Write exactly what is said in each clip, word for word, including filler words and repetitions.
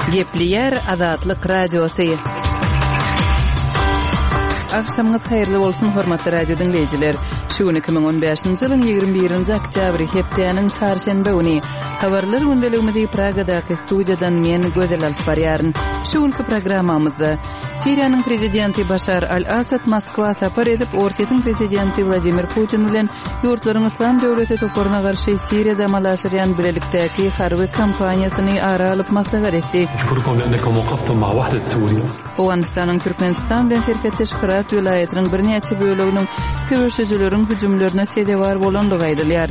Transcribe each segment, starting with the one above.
Gepli yer Azatlyk radiosu. Akşamınız hayırlı bolsun hormatly radio dinleyijiler. Şu iki bin on beşinji ýylyň ýygrimi birinji oktýabry hepdeniň çarşembe güni habarlar gündäliginde Pragadaky studiýadan men Gözel alyp barýaryn. Şu günki programmamyzda Siriýanyň prezidenti Başar al-Asad Moskwa sapar edip Ortiýanyň prezidenti Vladimir Putin bilen ýurtlaryň islam döwleti toparyna garşy Siriýada amalaşýan bilelikdäki harby kampaniýasyny ara alyp maslahat etdi. Owganistanyň Türkmenistan bilen serketdeş Hırat vilayatynyň birnäçe böleginiň söwüşçüleriň hüjümlerine sebäp bolandygy aýdylýar.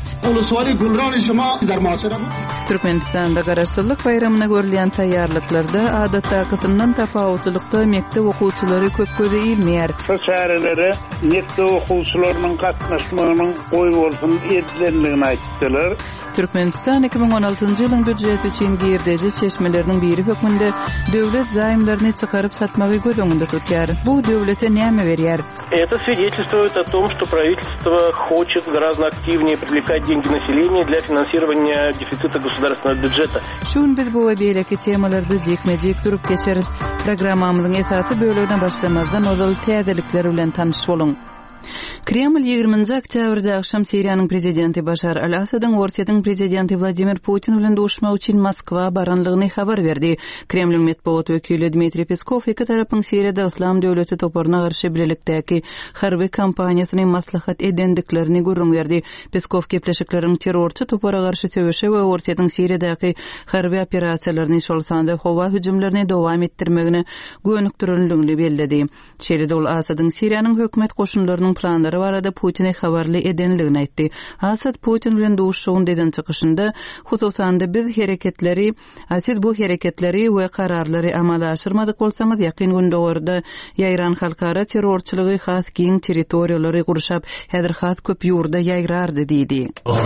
Türkmenistanda garaşsyzlyk bayramyna görülen taýýarlyklarda adatdakysyndan tapawutlykda mekdep okuwçylary köp göze ilmeýär. Şäherlere mekdep okuwçylarynyň gatnaşmagynyň goý bolsun edilendigini aýtdylar. Türkmenistan iki bin on altynjy ýylyň büdjeti üçin girdeji çeşmeleriniň biri hökmünde döwlet zaýymlaryny çykaryp satmagy göz öňünde tutýar. Bu döwlete näme berýär? Это свидетельствует о том, что правительство хочет гораздо активнее привлекать деньги населения для финансирования дефицита государственного бюджета. Şun biz bu we beýleki temalarda jekme-jek durup geçer. Programmamyzyň esasy bölegine başlamazdan ozal täzelikler bilen tanyş bolun. Kreml ýygrimiňji oktýabrda akşam Siriýanyň prezidenti Başar al-Asadyň Ortiýanyň prezidenti Vladimir Putin bilen duşmak üçin Moskwa baranlygyny habar berdi. Kreml medeniýet wekili Dmitri Peskov iki tarapyň Siriýada islam döwleti toparyna garşy bilelikdäki harby kampaniýasyny maslahat edendiklerini görüň berdi. Peskov gepleşikleriň terrorçy topara garşy töweşe we Ortiýanyň Siriýadaky harby operasiýalaryny şolsanda howa hüjümlerini dowam etdirmegini gönükdirildigini bellädi. Şeýle-de ol Asadyň Siriýanyň hökümet goşunlarynyň planlary barada Putin'e habarly edenligini aýtdy. Asad Putin bilen duşuşyň deden çykyşynda hususanda biz hereketleri, siz bu hereketleri we kararlary amala aşyrmadyk bolsaňyz ýakyn günde orada ýaýran halkara terrorçylygy has giň territoriýalary gurşap, häzir has köp ýurda ýaýrardy diýdi.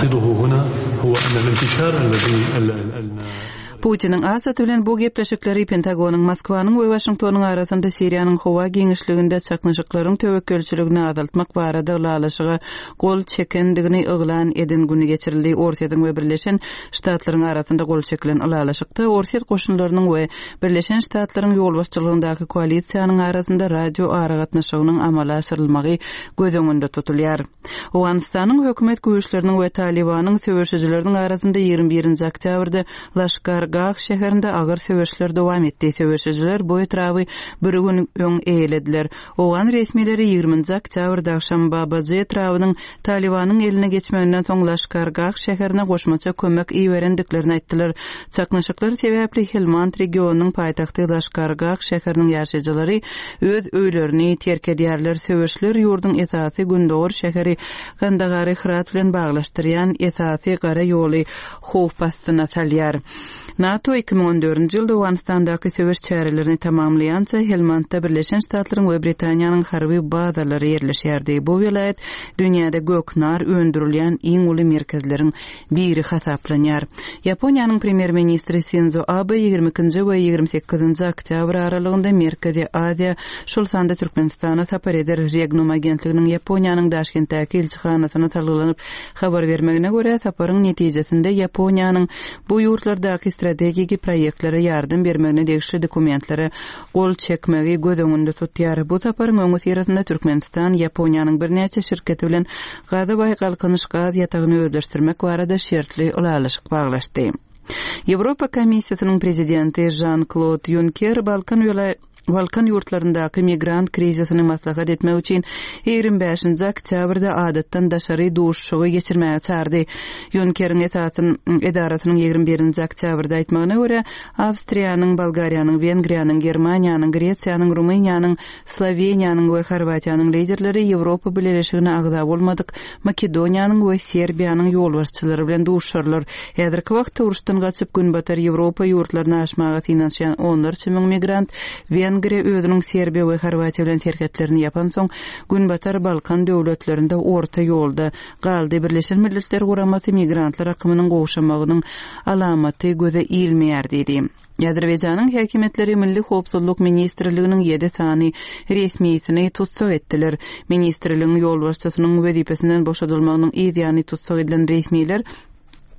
Putin'in Asad bilen bu gepleşikleri Pentagonyň Moskwanyň we Washingtonyň arasynda Siriýanyň howa giňişliginde çaknyşyklaryň töwekkülçiligini azaltmak barada ulalaşyga gol çekendigini yglan eden güni geçirildi. Ortiýanyň we Birleşen Ştatlaryň arasynda gol çekilen ulalaşykda Ortiýat goşunlarynyň we Birleşen Ştatlaryň ýolbaşçylygyndaky koalisiýanyň arasynda radio ara gatnaşygynyň amala aşyrylmagy göz öňünde tutulýar. Owganistanyň hökümet güýçleriniň we Talibanyň söwüşçüleriniň arasynda ýygrimi birinji oktýabrda Laşkar Gağ şäherinde agar söwüşler dowam etdi. Söwüşçüler bu etrawy bir gün öň eýlediler. Owan resmileri ýygrimiňji oktýabrda akşam Babazy etrawynyň Talibanyň eline geçmeginden soň Laşkar Gağ şäherine goşmaça kömek iýerendiklerini aýtdylar. Çaknaşyklar sebäpli Helmand regionunyň paýtagty Laşkar Gağ şäheriniň ýaşaýjylary öz öýlerini terk edýärler. Söwüşler ýurdun esasy Gündogor şäheri Gandagary Hırat bilen baglaşdyrýan esasy gara ýoly Howf astyna salýar. NATO iki bin on dördünji ýylda Owganistandaky söwüş çärelerini tamamlaýança Helmandda Birleşen Ştatlaryň we Britaniýanyň harby bazalary ýerleşýärdi. Bu vilayet dünýäde göknar öndürilýän iň uly merkezleriň biri hasaplanýar. Ýaponiýanyň premier ministri Shinzo Abe ýygrimi ikinji we ýygrimi sekizinji oktýabr aralygynda Merkezi Aziýa şolsanda Türkmenistana sapar eder. Regnum agentliginiň Ýaponiýanyň Daşkentdäki elçihanasyna talgylanyp habar bermegine görä saparyň netijesinde Ýaponiýanyň bu ýurtlardaky strategiki proýektlere ýardym bermegine degişli dokumentlere gol çekmegi göz öňünde tutýar. Bu saparyň öňü sirasynda Türkmenistan Ýaponiýanyň birnäçe şirketi bilen gaza baýgalkynyş gaz ýatagyny özleşdirmek barada şertli ulalaşyk baglaşdy. Ýewropa Komissiýasynyň prezidenti Jean-Claude Juncker Balkan ýola Balkan ýurtlaryndaky migrant krizisyny maslahat etmek üçin ýygrimi beşinji oktýabrda adatdan daşary duşuşy geçirmäge çağırdy. Juncker'iň etatyn edarasynyň ýygrimi birinji oktýabrda aýtmagyna görä, Awstriýanyň, Bolgariýanyň, Wengriýanyň, Germaniýanyň, Gretsiýanyň, Rumyniýanyň, Sloveniýanyň we Horwatiýanyň liderleri Ýewropa Birleşigine agza bolmadyk Makedoniýanyň we Serbiýanyň ýolbaşçylary bilen duşarlar. Häzirki wagtda uruşdan gaçyp gün batar Ýewropa ýurtlaryna aşmaga finansiýan onlarça müň migrant Vengriýa özüniň Serbiýa we Horwatiýa bilen serketlerini ýapan soň gün batar Balkan döwletlerinde orta ýolda galdy. Birleşen Milletler Guramasy migrantlar akymynyň gowşamagynyň alamaty göze ilmeýär diýdi. Azerbaýjanyň häkimetleri Milli Howpsuzlyk ministrliginiň ýedi sany resmiýetini tutsak etdiler. Ministrligiň ýolbaşçysynyň wezipesinden boşadylmagynyň ýygyny tutsak edilen resmiýetler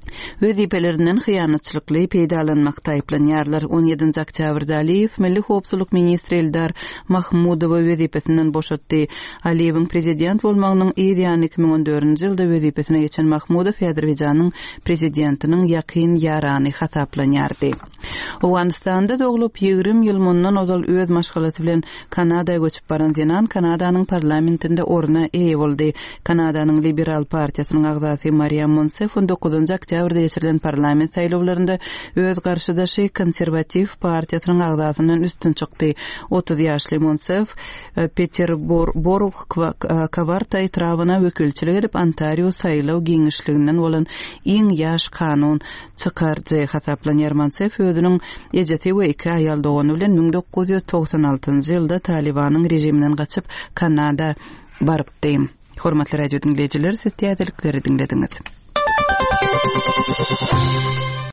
Wezipelerinden hyýanatçylykly peýdalanmakda aýplanýarlar. on ýedinji oktýabrda Aliýew Milli Howpsuzlyk ministri Eldar Mahmudowy wezipesinden boşatdy. Aliýewiň prezident bolmagynyň ýerýän iki ming on dördünji ýylda wezipesine geçen Mahmudow Äzerbaýjanyň prezidentiniň ýakyn ýarany hasaplanýardy. Owganistanda doglup ýigrim ýyl mundan ozal öz maşgalasy bilen Kanadaga göçüp baran Zenan Kanadaның parlamentinde orna eýe boldy. Kanadaның Liberal partiýasynyň agzasy Mariam Monsef on dokuzunji oktýabrda geçirilen parlament saýlawlarynda öz garşydaşy konservativ partiýasynyň agzasynyň üstün çykdy. otuz ýaşly Monsef Peterborough Kavarta etrawyna wekilçilik edip Ontario saýlaw giňişliginden bolan iň ýaş kanun çykarjy hasaplanýar. Monsef özüniň ejeti we iki aýal dogany bilen ming dokuz ýüz togsan altynjy ýylda Talibanyň rejiminden gaçyp Kanada barypdy. Hormatly radio dinleýijiler, siz täzelikleri dinlediňiz.